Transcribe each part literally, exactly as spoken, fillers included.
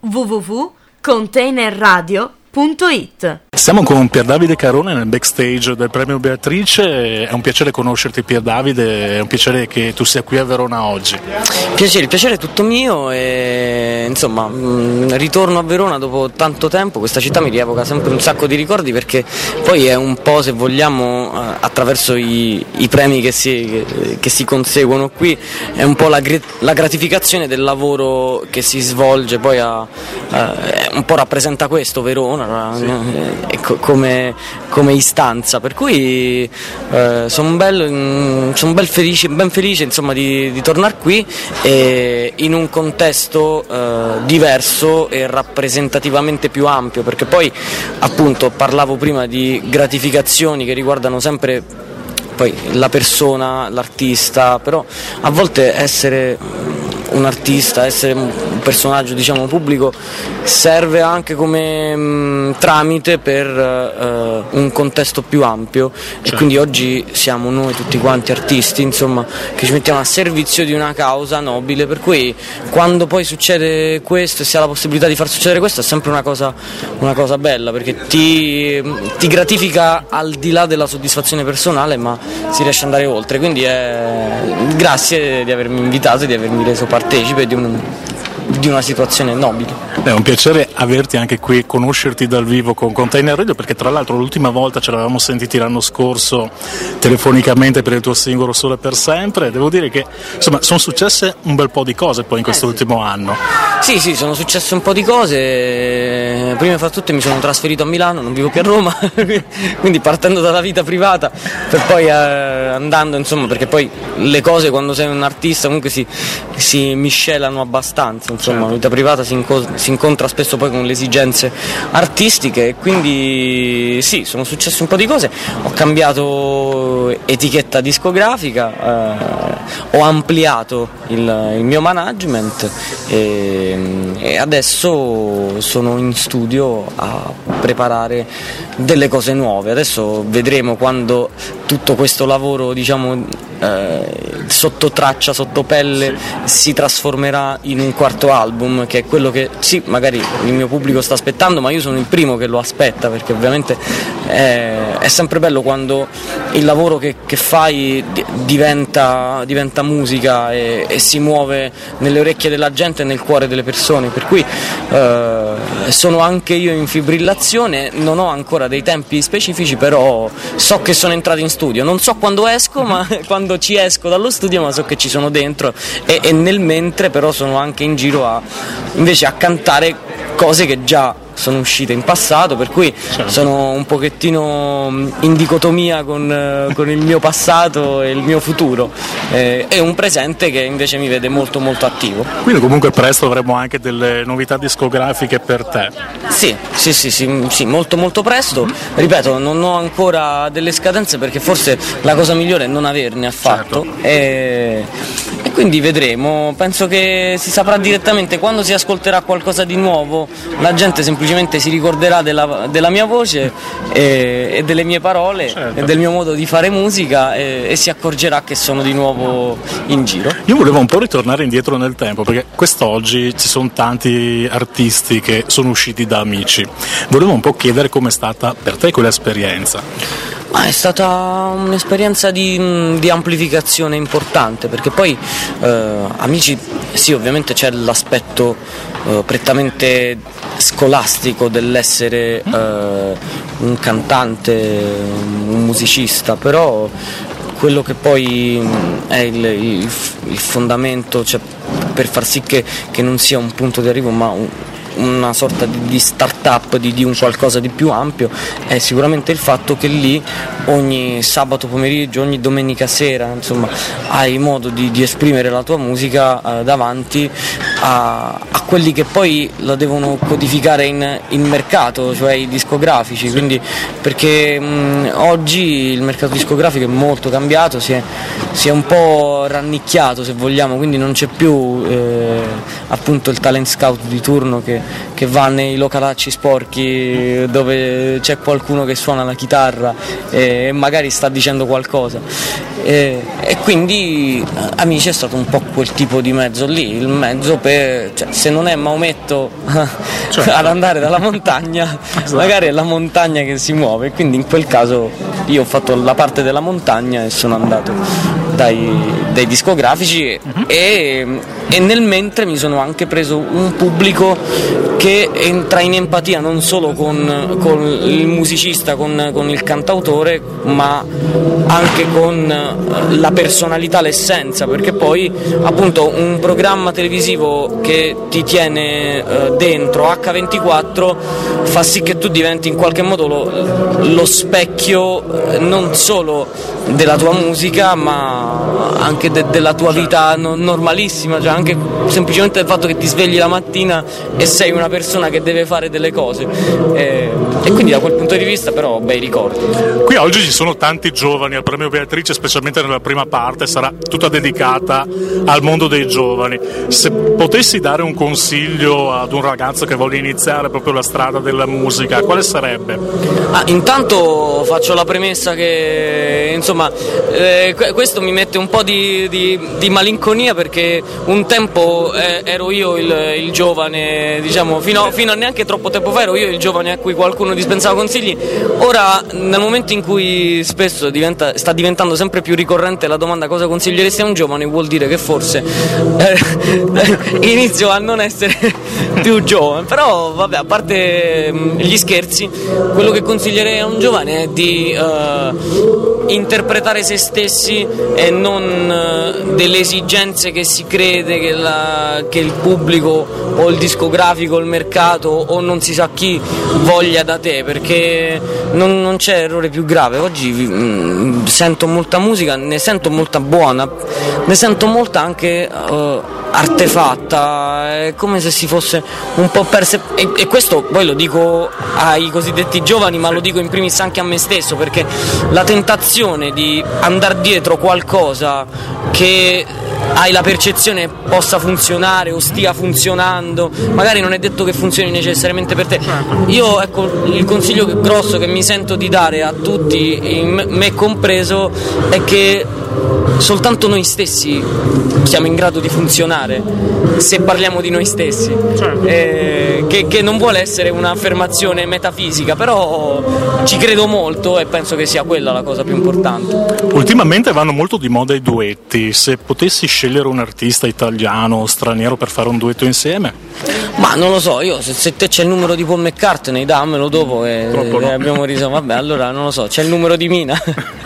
w w w punto container radio punto it. Siamo con Pier Davide Carone nel backstage del Premio Beatrice. È un piacere conoscerti, Pier Davide, è un piacere che tu sia qui a Verona oggi. Piacere, il piacere è tutto mio e insomma ritorno a Verona dopo tanto tempo. Questa città mi rievoca sempre un sacco di ricordi, perché poi è un po', se vogliamo, attraverso i, i premi che si, che, che si conseguono qui, è un po' la, la gratificazione del lavoro che si svolge, poi a, a, un po' rappresenta questo Verona. Sì. eh, come, come istanza, per cui eh, sono bel, son bel felice, ben felice insomma di, di tornare qui e in un contesto eh, diverso e rappresentativamente più ampio, perché poi appunto parlavo prima di gratificazioni che riguardano sempre poi la persona, l'artista, però a volte essere un artista, essere un personaggio diciamo pubblico serve anche come mh, tramite per uh, un contesto più ampio, certo. E quindi oggi siamo noi tutti quanti artisti insomma che ci mettiamo a servizio di una causa nobile, per cui quando poi succede questo e si ha la possibilità di far succedere questo è sempre una cosa, una cosa bella, perché ti, ti gratifica al di là della soddisfazione personale, ma si riesce ad andare oltre, quindi è... grazie di avermi invitato e di avermi reso partecipe di, un, di una situazione nobile. È un piacere averti anche qui, conoscerti dal vivo con Container Radio, perché tra l'altro l'ultima volta ce l'avevamo sentiti l'anno scorso telefonicamente per il tuo singolo Solo per sempre. Devo dire che insomma sono successe un bel po' di cose poi in quest'ultimo eh, sì. anno. Sì, sì, sono successe un po' di cose. Prima fra tutte mi sono trasferito a Milano, non vivo più a Roma, quindi partendo dalla vita privata per poi eh, andando insomma, perché poi le cose quando sei un artista comunque si, si miscelano abbastanza, insomma, certo. La vita privata si, inco- si incontra spesso poi con le esigenze artistiche, e quindi sì, sono successe un po' di cose. Ho cambiato etichetta discografica, eh, ho ampliato il, il mio management e, e adesso sono in studio a preparare delle cose nuove. Adesso vedremo quando tutto questo lavoro diciamo eh, sotto traccia, sotto pelle sì. si trasformerà in un quarto album, che è quello che sì, magari il mio pubblico sta aspettando, ma io sono il primo che lo aspetta, perché ovviamente è, è sempre bello quando il lavoro che, che fai diventa, diventa musica e, e si muove nelle orecchie della gente e nel cuore delle persone, per cui eh, sono anche io in fibrillazione, non ho ancora dei tempi specifici, però so che sono entrato in studio, non so quando esco, ma quando ci esco dallo studio, ma so che ci sono dentro e, e nel mentre però sono anche in giro a invece a cantare cose che già sono uscite in passato, per cui certo. sono un pochettino in dicotomia con, con il mio passato e il mio futuro, eh, e un presente che invece mi vede molto molto attivo. Quindi comunque presto avremo anche delle novità discografiche per te. Sì, sì, sì, sì, sì, molto molto presto. Mm-hmm. Ripeto, non ho ancora delle scadenze, perché forse la cosa migliore è non averne affatto, certo. e, e quindi vedremo. Penso che si saprà direttamente quando si ascolterà qualcosa di nuovo, la gente semplicemente si ricorderà della, della mia voce e, e delle mie parole, certo. e del mio modo di fare musica, e, e si accorgerà che sono di nuovo in giro. Io volevo un po' ritornare indietro nel tempo, perché quest'oggi ci sono tanti artisti che sono usciti da Amici. Volevo un po' chiedere com'è stata per te quell'esperienza. Ma è stata un'esperienza di, di amplificazione importante, perché poi eh, Amici, sì, ovviamente c'è l'aspetto eh, prettamente scolastico dell'essere eh, un cantante, un musicista, però quello che poi è il, il, il fondamento, cioè, per far sì che, che non sia un punto di arrivo, ma un, una sorta di, di start-up, di, di un qualcosa di più ampio, è sicuramente il fatto che lì ogni sabato pomeriggio, ogni domenica sera, insomma, hai modo di, di esprimere la tua musica eh, davanti a, a quelli che poi la devono codificare in, in mercato, cioè i discografici, quindi perché mh, oggi il mercato discografico è molto cambiato, si è, si è un po' rannicchiato, se vogliamo, quindi non c'è più eh, appunto il talent scout di turno che che va nei localacci sporchi dove c'è qualcuno che suona la chitarra e magari sta dicendo qualcosa, e, e quindi Amici è stato un po' quel tipo di mezzo lì, il mezzo per, cioè, se non è Maometto certo. ad andare dalla montagna, esatto. magari è la montagna che si muove, quindi in quel caso io ho fatto la parte della montagna e sono andato dai, dai discografici uh-huh. e, e nel mentre mi sono anche preso un pubblico che entra in empatia non solo con, con il musicista, con, con il cantautore, ma anche con la personalità, l'essenza, perché poi appunto un programma televisivo che ti tiene eh, dentro acca ventiquattro fa sì che tu diventi in qualche modo lo, lo specchio eh, non solo della tua musica ma anche de- della tua vita no- normalissima, cioè anche semplicemente il fatto che ti svegli la mattina e sei una persona che deve fare delle cose e, e quindi da quel punto di vista però bei ricordi. Qui oggi ci sono tanti giovani al Premio Beatrice, specialmente nella prima parte sarà tutta dedicata al mondo dei giovani. Se potessi dare un consiglio ad un ragazzo che vuole iniziare proprio la strada della musica, quale sarebbe? Ah, intanto faccio la premessa che insomma eh, questo mi mette un po' di, di, di malinconia, perché un tempo eh, ero io il, il giovane, diciamo fino, fino a neanche troppo tempo fa ero io il giovane a cui qualcuno dispensava consigli. Ora nel momento in cui spesso diventa, sta diventando sempre più ricorrente la domanda cosa consiglieresti a un giovane, vuol dire che forse eh, inizio a non essere più giovane. Però vabbè, a parte gli scherzi, quello che consiglierei a un giovane è di eh, interpretare se stessi e non eh, delle esigenze che si crede che, la, che il pubblico o il discografico, il mercato o non si sa chi voglia da te, perché non, non c'è errore più grave. Oggi mh, sento molta musica, ne sento molta buona, ne sento molta anche uh, artefatta, è come se si fosse un po' perse, e, e questo poi lo dico ai cosiddetti giovani, ma lo dico in primis anche a me stesso, perché la tentazione di andare dietro qualcosa che hai la percezione possa funzionare o stia funzionando, magari non è detto che funzioni necessariamente per te. Io ecco, il consiglio grosso che mi sento di dare a tutti, me compreso, è che soltanto noi stessi siamo in grado di funzionare se parliamo di noi stessi, certo. eh, che, che non vuole essere un'affermazione metafisica, però ci credo molto e penso che sia quella la cosa più importante. Ultimamente vanno molto di moda i duetti, se potessi scegliere un artista italiano o straniero per fare un duetto insieme? Ma non lo so, io se, se te c'è il numero di Paul McCartney dammelo dopo e, no. e abbiamo riso, vabbè allora non lo so, c'è il numero di Mina.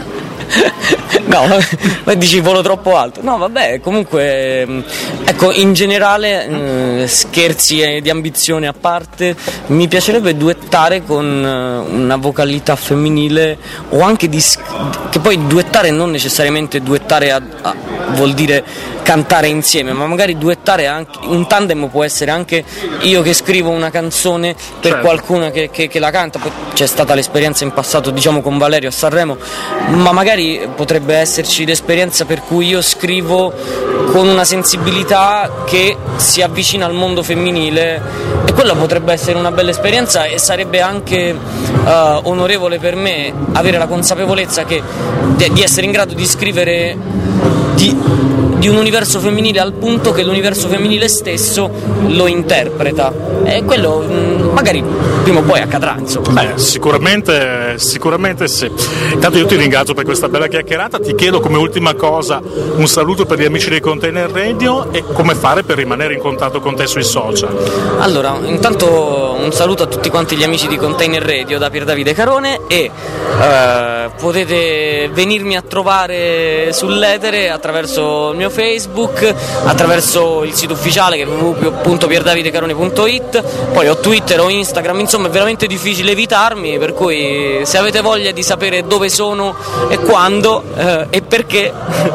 No, ma dici volo troppo alto. No, vabbè, comunque ecco, in generale, eh, scherzi di ambizione a parte, mi piacerebbe duettare con una vocalità femminile, o anche di, che poi duettare non necessariamente duettare a, a, vuol dire cantare insieme, ma magari duettare anche, un tandem può essere anche io che scrivo una canzone per certo. qualcuno che, che, che la canta. Poi c'è stata l'esperienza in passato, diciamo, con Valerio a Sanremo, ma magari potrebbe esserci l'esperienza per cui io scrivo con una sensibilità che si avvicina al mondo femminile, e quella potrebbe essere una bella esperienza, e sarebbe anche uh, onorevole per me avere la consapevolezza che, di, di essere in grado di scrivere di, di un universo femminile al punto che l'universo femminile stesso lo interpreta, e quello mh, magari prima o poi accadrà, insomma. Beh, sicuramente, sicuramente sì. Intanto io ti ringrazio per questa bella chiacchierata, ti chiedo come ultima cosa un saluto per gli amici dei Container Radio e come fare per rimanere in contatto con te sui social. Allora, intanto un saluto a tutti quanti gli amici di Container Radio da Pier Davide Carone, e uh, potete venirmi a trovare sull'etere attraverso il mio Facebook, attraverso il sito ufficiale che è w w w punto pierdavidecarone punto i t, poi ho Twitter o Instagram, insomma è veramente difficile evitarmi, per cui se avete voglia di sapere dove sono e quando eh, e perché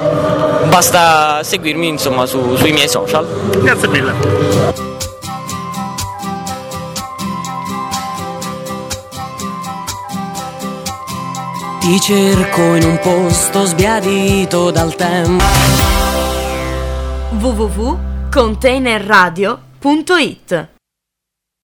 basta seguirmi, insomma, su, sui miei social. Grazie mille. Ti cerco in un posto sbiadito dal tempo. w w w punto container radio punto i t